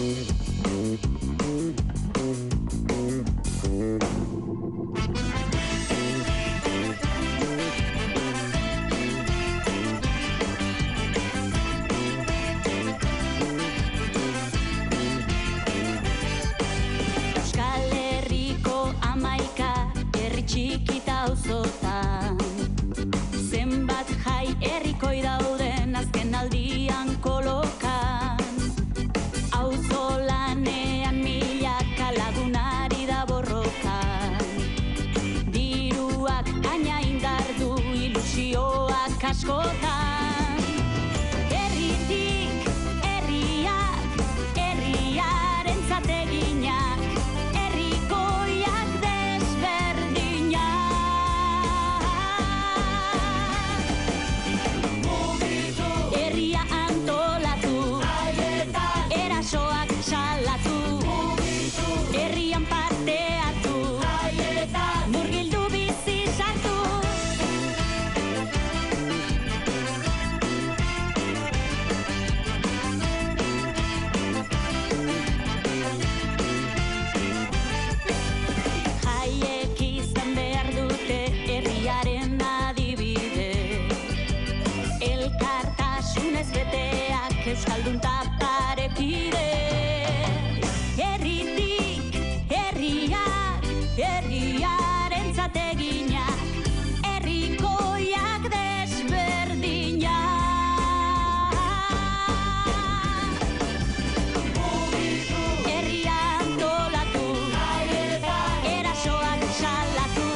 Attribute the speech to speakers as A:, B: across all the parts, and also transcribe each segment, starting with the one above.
A: Txikita auzotan zenbat jai herrikoi dauden azken aldian kolokan auzolanean milaka lagunari da borrokan diruak aina indar du ilusioak askotan herritik herriak herriarentzat eginak euskaldun taparekide herritik herriak herriarentzat eginak herrikoiak desberdinak herria antolatu erasoak salatu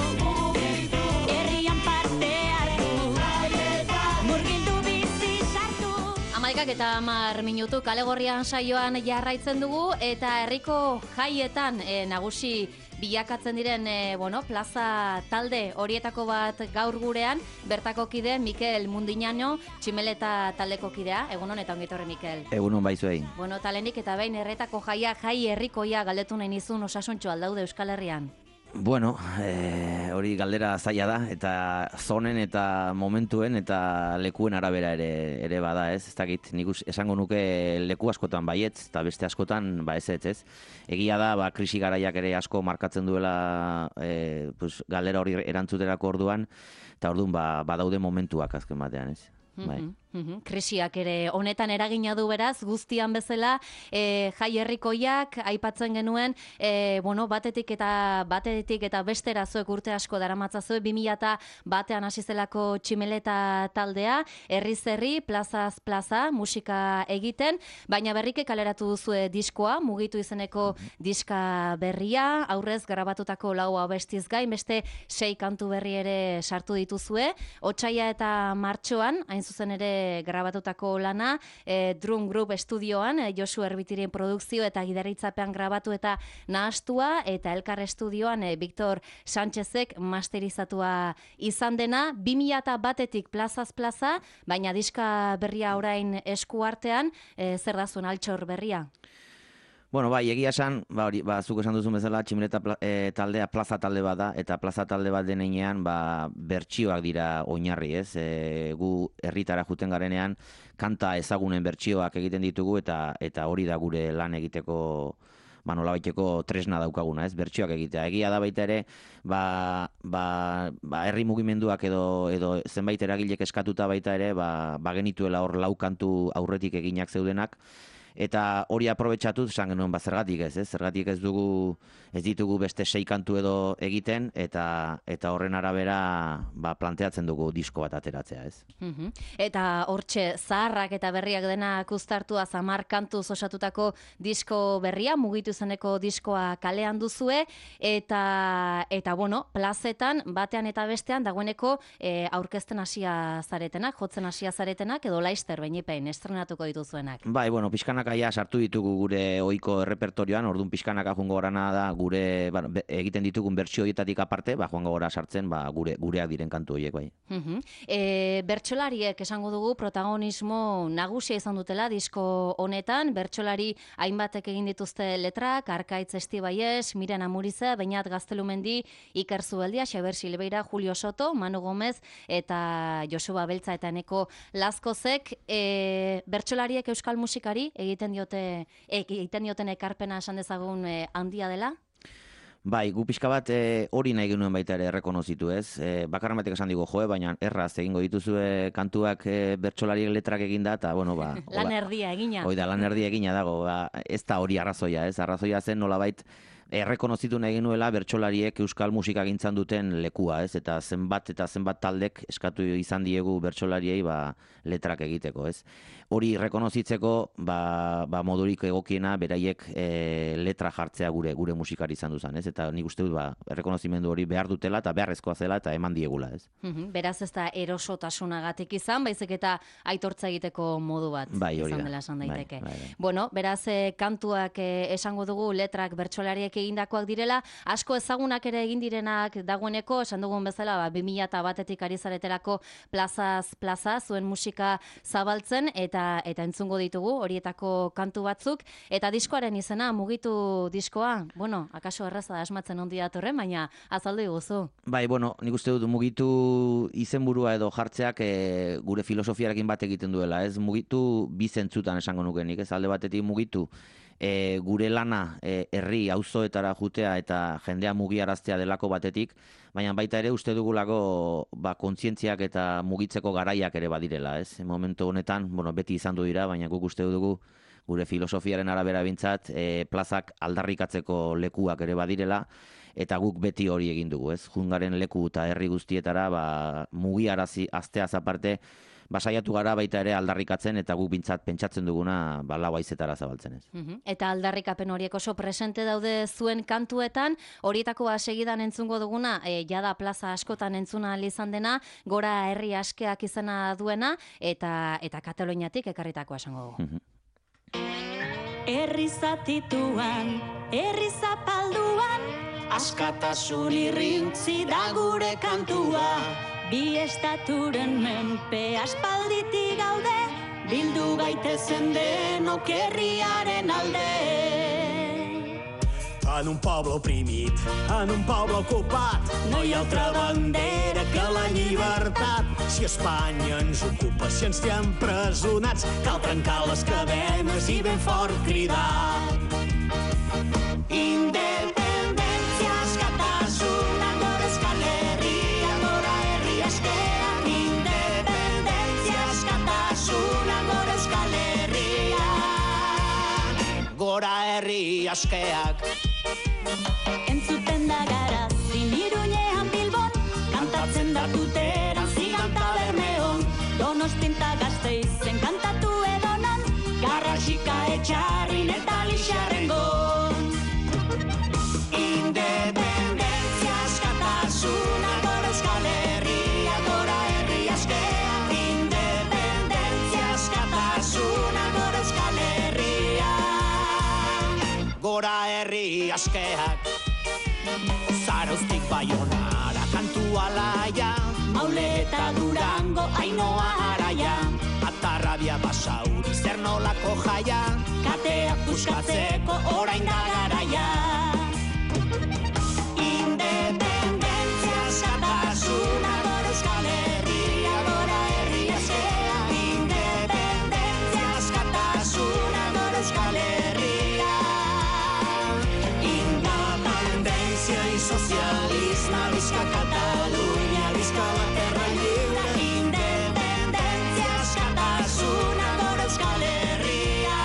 A: herrian parte hartu murgildu bizi sartu. Amaikak eta 10 minutu kalegorrian saioan jarraitzen dugu eta herriko jaietan nagusi bilakatzen diren plaza talde horietako bat gaur gurean bertako kide Mikel Mundiñano tximeleta taldeko kidea. Egunon eta ongi etorri Mikel.
B: Egunon baizuei.
A: Talenik eta behin erretako jaia jai herrikoia galdetu nahi nizun osasuntxo aldaude Euskal Herrian.
B: Hori galdera zaila da, eta zonen eta momentuen eta lekuen arabera ere bada, ez? Ez dakit, nik esango nuke leku askotan baietz, eta beste askotan ez. Egia da, krisi garaiak ere asko markatzen duela galdera hori erantzuterako orduan, eta orduan badaude momentuak azken batean, ez?
A: Krisiak ere honetan eragina du beraz, guztian bezala jai herrikoiak aipatzen genuen, batetik eta bestera zuek urte asko daramatzazue 2001 hasi zelako tximeleta taldea, herriz herri, plazaz plaza, musika egiten, baina berrike kaleratu duzue diskoa, mugitu izeneko diska berria, aurrez grabatutako 4 abestiz gain, beste 6 kantu berri ere sartu dituzue, otsaila eta martxoan, hain zuzen ere grabatutako lana, Drum Group estudioan, Josu Erbitiren produkzio eta gidaritzapean grabatu eta nahastua, eta Elkar estudioan Victor Sánchezek masterizatua izan dena, 2001-etik plazaz plaza, baina diska berria orain esku artean, zer da zuen altxor berria?
B: Egia esan, zuk esan duzun bezala, tximeleta taldea plaza talde bat da, eta plaza talde bat denean bertsioak dira oinarri, ez? Gu herritara juten garenean, kanta ezagunen bertsioak egiten ditugu, eta hori da gure lan egiteko, nolabaiteko tresna daukaguna, ez? Bertsioak egitea. Egia da baita ere, herri mugimenduak edo zenbait eragilek eskatuta baita ere, genituela hor 4 kantu aurretik eginak zeudenak, eta hori aprobetxatuz esan genuen zergatik ez, zergatik ez ditugu beste 6 kantu edo egiten, eta horren arabera planteatzen dugu disko bat ateratzea, ez.
A: Eta hortxe zaharrak eta berriak denak uztartua 10 kantuz osatutako disko berria, mugitu zeneko diskoa kalean duzue, eta plazetan, batean eta bestean, dagoeneko aurkezten hasia zaretenak, jotzen hasia zaretenak, edo laister beinipein, estrenatuko dituzuenak.
B: Pixkanaka sartu ditugu gure ohiko errepertorioan, orduan pixkanaka joango gorana da gure egiten ditugun bertsio horietatik aparte, joango gora sartzen gureak diren kantu horiek bai.
A: Bertsolariek esango dugu protagonismo nagusia izan dutela disko honetan, bertsolari hainbatek egin dituzte letrak, Arkaitz Estibaiez, Miren Amurize, Beñat Gaztelumendi, Iker Zubeldia, Xaber Silveira, Julio Soto, Manu Gomez eta Joseba Beltza eta Eneko Lazkozek. Bertsolariek euskal musikari egiten egiten dioten ekarpena esan dezagun handia dela?
B: Bai, gu pixka bat hori nahi genuen baita ere errekonozitu, ez? Bakarren batek esan digo, baina erraz egingo dituzue kantuak bertsolariek letrak eginda, eta, bueno, ba...
A: Lan erdia egina.
B: Hoi da, lan erdia egina dago, ez da hori arrazoia, ez? Arrazoia zen nolabait errekonozitu nahi genuela bertsolariek euskal musika gintzan duten lekua, ez? Eta zenbat taldek eskatu izan diegu bertsolariei letrak egiteko, ez? Hori rekonozitzeko modurik egokiena beraiek letra jartzea gure musikari izan duzan, ez? Eta nik uste dut errekonozimendu hori behar dutela eta beharrezkoa zela eta eman diegula, ez?
A: Beraz ez da erosotasunagatik izan, baizik eta aitortza egiteko modu bat izan dela esan daiteke.
B: Bai.
A: Bueno, beraz kantuak esango dugu letrak bertsolariek egindakoak direla, asko ezagunak ere egin direnak dagoeneko, esan dugun bezala 2001etik ari zareterako plazaz plaza zuen musika zabaltzen eta entzungo ditugu horietako kantu batzuk, eta diskoaren izena mugitu diskoa, bueno, akaso erraza da asmatzen ondi datorren, baina azaldu iguzu.
B: Bai, bueno, nik uste dut mugitu izenburua edo jartzeak gure filosofiarekin bat egiten duela, ez? Mugitu bi zentzutan esango nukenik, ez? Alde batetik mugitu gure lana herri auzoetara jutea eta jendea mugiaraztea delako batetik, baina baita ere uste dugulako kontzientziak eta mugitzeko garaiak ere badirela, ez? Momentu honetan, bueno, beti izan du dira, baina guk uste dugu gure filosofiaren arabera bintzat plazak aldarrikatzeko lekuak ere badirela, eta guk beti hori egin dugu, ez? Jungaren leku eta herri guztietara mugiarazi asteaz aparte, saiatu gara baita ere aldarrikatzen eta guk bintzat pentsatzen duguna lau haizetara zabaltzen ez.
A: Eta aldarrikapen horiek oso presente daude zuen kantuetan, horietako segidan entzungo duguna, jada plaza askotan entzuna izan dena, gora herri askeak izena duena, eta Kataluniatik ekarritakoa esango dugu.
C: Herri zatituan, herri zapalduan, askatasun irrintzi da gure kantua. Bi estaturen menpe aspalditik gaude, bildu gaitezen denok herriaren alde.
D: En un poble oprimit, en un poble ocupat, no hi ha altra bandera que la llibertat. Si Espanya ens ocupa, si ens té empresonats, cal trencar les cadenes i ben fort cridar. Independència askatasuna, gora Euskal Herria, gora herri askea. Independència askatasuna, gora Euskal Herria, gora herri askeak.
C: Entzuten da Garazin, Iruñean, Bilbon, kantatzen da Tuteran, Ziganta, Bermeon, Donostin ta Gasteizen kantatu edonon, Garrasika, Etxarrin eta Lixarrengon. Independentzia askatasuna, gora Euskal Herria, gora herri askea. Independentzia askatasuna, gora Euskal Herria,
D: gora herri askeak. Zarauztik Baionara kantu alaia,
C: Maule eta Durango, Ainoa Araia,
D: Atarrabia Basauri zer nolako jaia,
C: kateak puskatzeko orain da garaia.
D: independentzia askatasuna,
C: gora Euskal Herria, gora herri askea.
D: independentzia askatasuna,
C: gora Euskal Herria,
D: independencia y socialisme, visca Catalunya, visca la terra lliure.
C: independentzia askatasuna, gora Euskal Herria,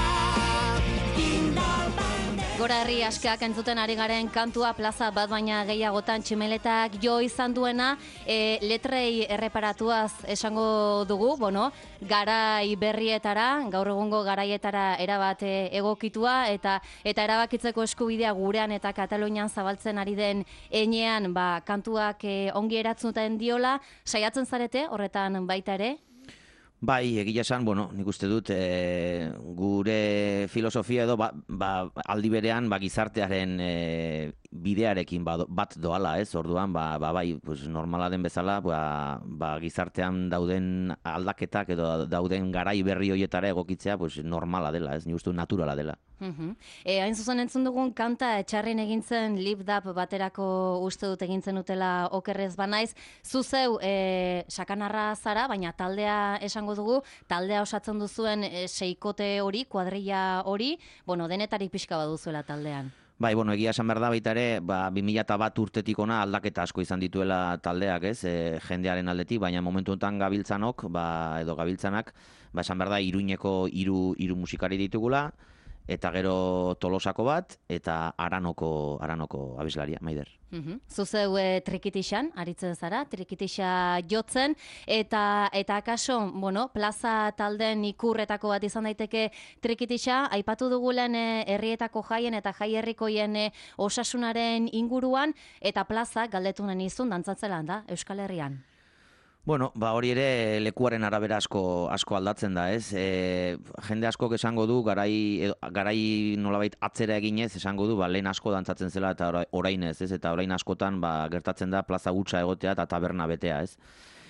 A: Gora herri askeak entzuten ari garen kantua plaza bat baina gehiagotan tximeletak jo izan duena, letrei erreparatuaz esango dugu, bueno, garai berrietara, gaur egungo garaietara erabat egokitua eta erabakitzeko eskubidea gurean eta Katalunian zabaltzen ari den enean, kantuak ongi eratzuten diola, saiatzen zarete horretan baita ere?
B: Bai, egia esan, bueno, nik uste dut gure filosofia edo aldi berean gizartearen bidearekin bat doala, ez? Orduan, bai, pues normala den bezala, gizartean dauden aldaketak edo dauden garai berri hoietara egokitzea, pues normala dela, ez? Ni uste naturala dela.
A: Hain zuzen entzun dugun kanta etxarrin egintzen Lip Dap baterako uste dut egintzen utela okerrez banaiz. Zuzeu sakanarra zara, baina taldea esango dugu, taldea osatzen duzuen seikote hori, kuadrilla hori, denetarik pixka baduzuela taldean.
B: Bai, egia esan behar da baita ere, 2001 urtetik ona aldaketa asko izan dituela taldeak, ez, jendearen aldetik, baina momentu honetan gabiltzanok, edo gabiltzanak, esan behar da Iruñeko hiru musikari ditugula, eta gero Tolosako bat, eta Aranoko abeslaria, Maider.
A: Zuzeu trikitixan, aritzen zara, trikitixa jotzen, eta akaso, plaza talden ikurretako bat izan daiteke trikitixa, aipatu dugulen herrietako jaien eta jai herrikoien osasunaren inguruan, eta plaza galdetu nahi nizun dantzatzela da, Euskal Herrian.
B: Hori ere lekuaren arabera asko aldatzen da, ez? Jende askok esango du, garai nolabait atzera eginez, esango du, lehen asko dantzatzen zela eta orain ez, eta orain askotan gertatzen da plaza gutxa egotea eta taberna betea, ez?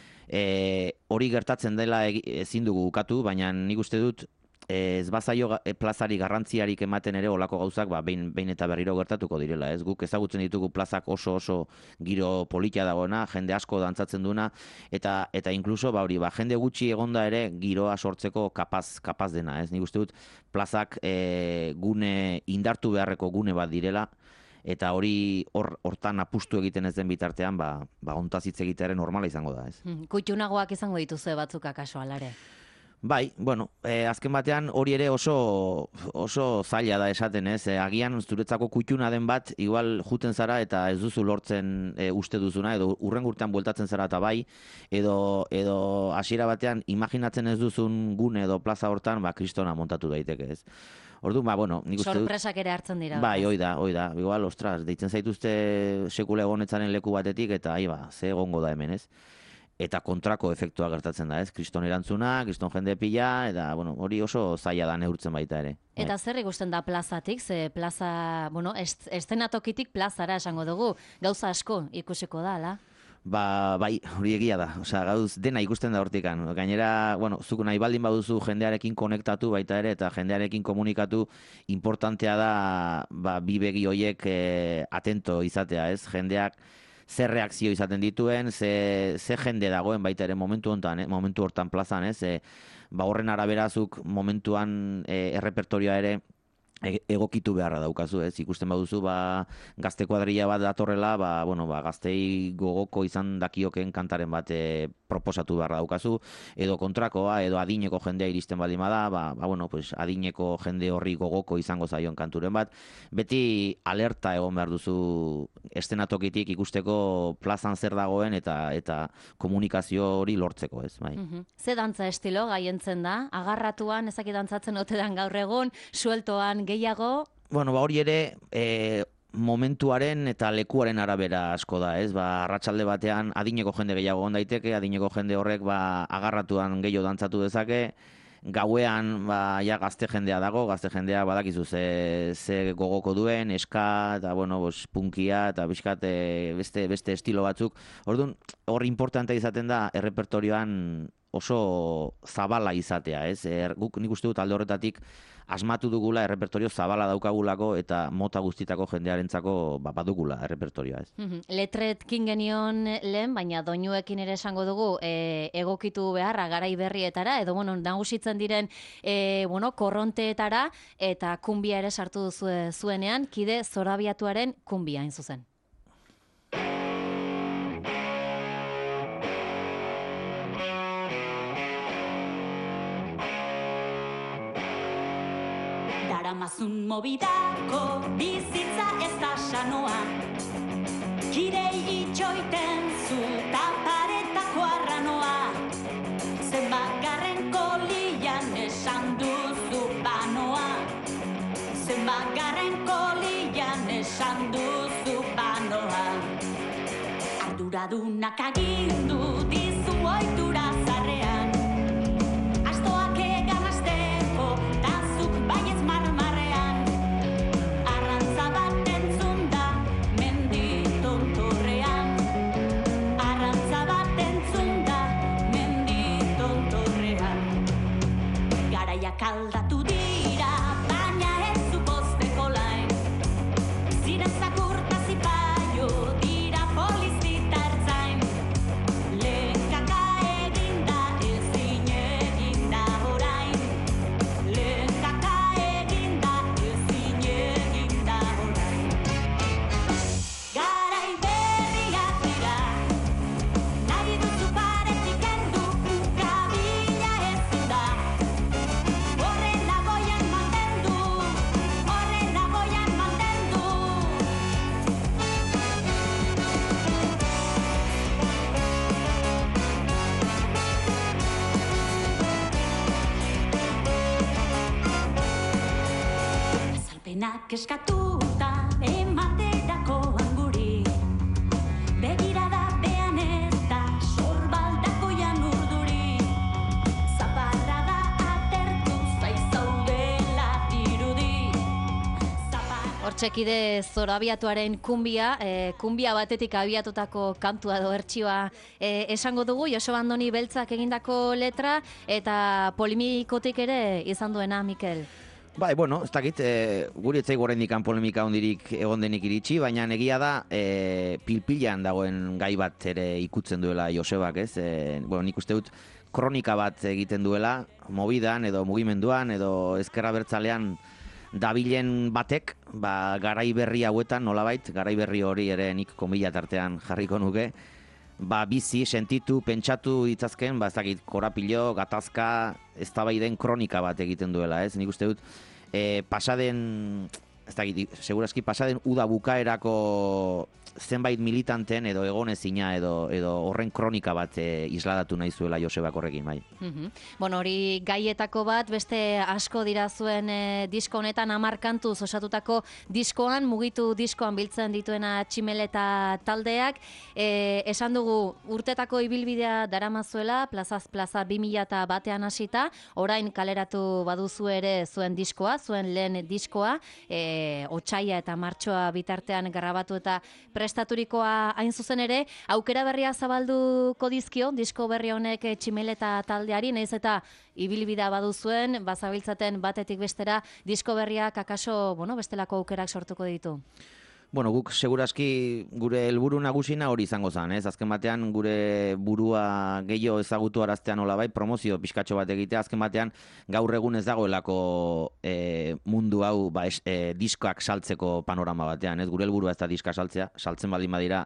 B: Hori gertatzen dela ezin dugu ukatu, baina nik uste dut, ez bazaio plazari garrantziarik ematen ere olako gauzak behin eta berriro gertatuko direla, ez? Guk ezagutzen ditugu plazak oso giro politia dagoena, jende asko dantzatzen duna, eta inkluso jende gutxi egonda ere giroa sortzeko kapaz dena, ez? Nik uste dut plazak gune indartu beharreko gune bat direla, eta hori hortan apustu egiten ez den bitartean, ontaz hitz egitearen normala izango da, ez?
A: Kutxunagoak izango dituzue batzuk akaso alare.
B: Bai, azken batean hori ere oso zaila da esaten, ez? Agian zuretzako kutxuna den bat, igual juten zara eta ez duzu lortzen uste duzuna, edo urrengo urtean bueltatzen zara eta bai, edo hasiera batean imaginatzen ez duzun gune edo plaza hortan, kristona montatu daiteke, ez? Orduan, nik uste dut...
A: Sorpresak ere hartzen dira.
B: Bai, hoi da. Igual, ostras, deitzen zaituzte sekule egonetzaren leku batetik, eta ze egongo da hemen, ez? Eta kontrako efektua gertatzen da, ez? Kriston erantzuna, kriston jende pila, eta hori oso zaila da neurtzen baita ere.
A: Eta zer ikusten da plazatik? Ze plaza, eszenatokitik plazara esango dugu, gauza asko ikusiko da, ala?
B: Bai, hori egia da. Gauz dena ikusten da hortikan. Gainera, zuk nahi baldin baduzu jendearekin konektatu baita ere, eta jendearekin komunikatu importantea da, bi begi hoiek atento izatea, ez? Jendeak ze reakzio izaten dituen, ze jende dagoen baita ere momentu hortan plazan, ez? Horren araberazuk momentuan errepertorioa ere egokitu beharra daukazu, ez? Ikusten baduzu, gazte kuadrilla bat datorrela, gaztei gogoko izan dakioken kantaren bat proposatu beharra daukazu, edo kontrakoa, edo adineko jendea iristen baldin bada, adineko jende horri gogoko izango zaion kanturen bat. Beti alerta egon behar duzu eszenatokitik ikusteko plazan zer dagoen eta komunikazio hori lortzeko, ez? Bai.
A: Ze dantza estilo gaientzen da? Agarratuan, ezaki dantzatzen otedan gaur egun, sueltoan gehiago?
B: Hori ere momentuaren eta lekuaren arabera asko da, ez? Arratsalde batean adineko jende gehiago egon daiteke, adineko jende horrek agarratuan gehiago dantzatu dezake, gauean gazte jendea dago, gazte jendea badakizu ze gogoko duen, eska, eta punkia, eta bizkat beste estilo batzuk. Orduan, hor importante izaten da errepertorioan oso zabala izatea, ez? Guk nik uste dut alde horretatik asmatu dugula errepertorio zabala daukagulako eta mota guztitako jendearentzako badugula errepertorioa, ez?
A: Letretkin genion lehen, baina doinuekin ere esango dugu egokitu beharra garai berrietara, edo nagusitzen diren korronteetara, eta kumbia ere sartu duzu zuenean, Kide Zorabiatuaren kumbia hain zuzen.
C: Daramazun mobidako bizitza ez da sanoa, kirei itxoiten zu taparetako arranoa, zenbagarren kolian esan duzu banoa, zenbagarren kolian esan duzu banoa. Arduradunak agindu dizu ohitura zarrean, astoak egan asteko tazuk bainez marmarrean, arrantza bat entzun da Penak eskatuta ematerakoan guri, begirada bean ez da sorbaldako jan urduri, zaparrada atertu zaizaudela dirudi.
A: Hortxekide Zorabiatuaren kumbia, kumbia batetik abiatutako kantua edo bertsioa esango dugu, Joseba Andoni Beltzak egindako letra eta polemikotik ere izan duena, Mikel.
B: Bai, bueno, ez dakit, guri etzaigu oraindik polemika hondirik egon denik iritsi, baina egia da pilpilan dagoen gai bat ere ikutzen duela Josebak, ez? Bueno, nik uste dut kronika bat egiten duela, mobidan edo mugimenduan edo ezkerra bertzalean dabilen batek, garai berri hauetan, nolabait, garai berri hori ere nik komila tartean jarriko nuke, bizi, sentitu, pentsatu ditzazken, ez dakit, korapilo, gatazka, eztabaiden kronika bat egiten duela, ez? Nik uste dut, pasaden, ez dakit, segurazki pasaden uda bukaerako zenbait militanten edo egonezina edo horren kronika bat isladatu nahi zuela Josebak horrekin, bai.
A: Bueno, hori gaietako bat, beste asko dira zuen disko honetan 10 kantuz osatutako diskoan, mugitu diskoan biltzen dituena Tximeleta taldeak. Esan dugu, urtetako ibilbidea daramazuela, plazaz plaza 2001ean hasita, orain kaleratu baduzu ere zuen diskoa, zuen lehen diskoa, otsaila eta martxoa bitartean grabatu eta prestaturikoa hain zuzen ere, aukera berria zabalduko dizkio, disko berri honek Tximeleta taldeari, nahiz eta ibilbidea baduzuen, bazabiltzaten batetik bestera, disko berriak akaso, bestelako aukerak sortuko ditu.
B: Bueno, guk segurazki gure helburu nagusina hori izango zen, ez? Azken batean gure burua gehiago ezagutu araztean hola bai, promozio pixkatxo bat egitea, azken batean gaur egun ez dagoelako mundu hau diskoak saltzeko panorama batean, ez? Gure helburua ez da diska saltzea, saltzen baldin badira,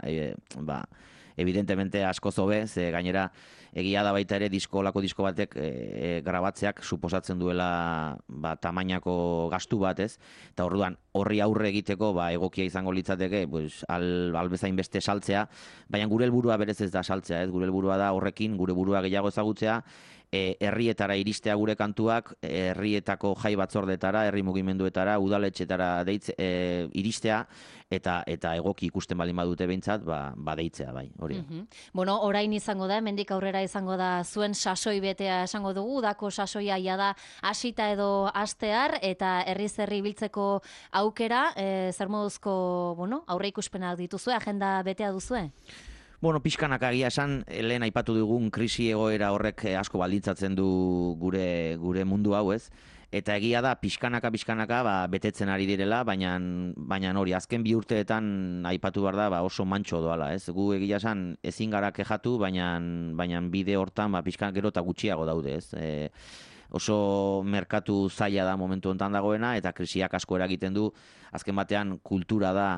B: evidentemente asko zobe, ze gainera egia da baita ere olako disko batek grabatzeak suposatzen duela tamainako gastu bat, ez? Eta orduan horri aurre egiteko egokia izango litzateke, pues albezain beste saltzea, baina gure helburua berez ez da saltzea, ez? Gure helburua da horrekin gure burua gehiago ezagutzea, herrietara iristea gure kantuak, herrietako jai batzordetara, herri mugimenduetara, udaletxetara iristea, eta egoki ikusten baldin badute behintzat, deitzea, bai, hori.
A: Bueno, orain izango da, hemendik aurrera izango da zuen sasoi betea esango dugu, udako sasoia da hasita edo hastear, eta herri biltzeko aukera, zer moduzko, aurre ikuspenak dituzue, agenda betea duzue?
B: Bueno, pixkanaka egia esan, lehen aipatu dugun krisi egoera horrek asko baldintzatzen du gure mundu hau, ez? Eta egia da, pixkanaka betetzen ari direla, baina hori, azken 2 urteetan aipatu behar da oso mantxo doala, ez? Gu egia esan ezin gara kexatu, baina bide hortan pixkanak gero eta gutxiago daude, ez? Oso merkatu zaila da momentu honetan dagoena, eta krisiak asko eragiten du, azken batean kultura da,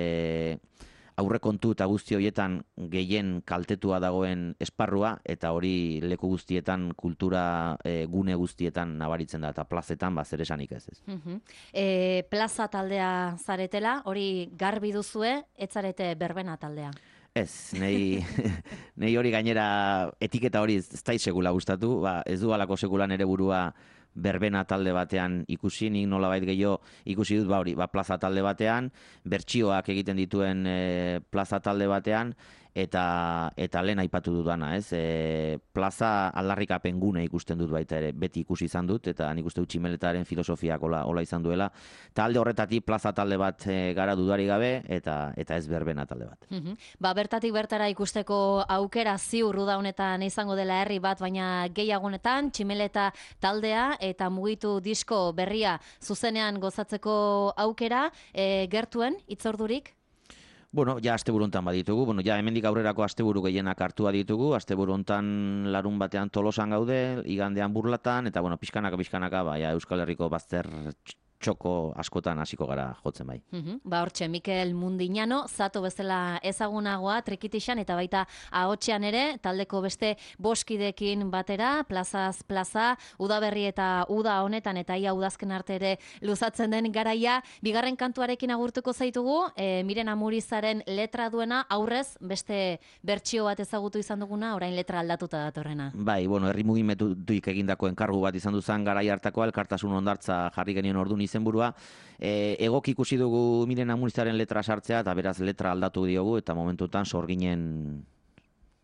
B: aurrekontu eta guzti horietan gehien kaltetua dagoen esparrua, eta hori leku guztietan, kultura gune guztietan nabaritzen da, eta plazetan zer esanik ez.
A: Plaza taldea zaretela, hori garbi duzue, ez zarete berbena taldea?
B: Ez, nei hori gainera etiketa hori ez da sekula gustatu, ez du alako sekulan ere burua berbena talde batean ikusi, nik nolabait gehiago ikusi dut plaza talde batean, bertsioak egiten dituen plaza talde batean, eta lehen aipatu dudana, ez? Plaza aldarrikapen gune ikusten dut baita ere, beti ikusi izan dut, eta nik uste dut Tximeletaren filosofiak hola izan duela. Eta alde horretatik plaza talde bat gara dudari gabe, eta ez berbena talde bat.
A: Bertatik bertara ikusteko aukera ziur uda honetan izango dela herri bat, baina gehiagonetan Tximeleta taldea eta mugitu disko berria zuzenean gozatzeko aukera, gertuen hitzordurik?
B: Bueno, ja asteburu hontan baditugu. Bueno, ja hemendik aurrerako asteburu gehienak hartua ditugu. Asteburu hontan larun batean Tolosan gaude, igandean Burlatan, eta bueno, pixkanaka Euskal Herriko bazter txoko askotan hasiko gara jotzen bai.
A: Hortxe, Mikel Mundiñano, zato bezala ezagunagoa, Trikitixan, eta baita ahotsean ere, taldeko beste boskidekin batera, plazaz plaza, udaberri eta uda honetan, eta ia udazken arte ere luzatzen den garaia, bigarren kantuarekin agurtuko zaitugu, Miren Amurizaren letra duena, aurrez, beste bertsio bat ezagutu izan duguna, orain letra aldatuta datorrena.
B: Bai, bueno, herri mugimendutik egindako enkargu bat izan duzan garai hartakoa, elkartasun hondartza jarri genien ordun izenburua, egoki ikusi dugu Miren Amurizaren letra sartzea, eta beraz letra aldatu diogu, eta momentutan sorgin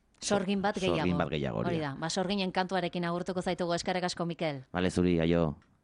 B: bat gehiago.
A: Hori da, sorginen kantuarekin agurtuko zaitugu, eskerrik asko, Mikel.
B: Bale, zuri, aio.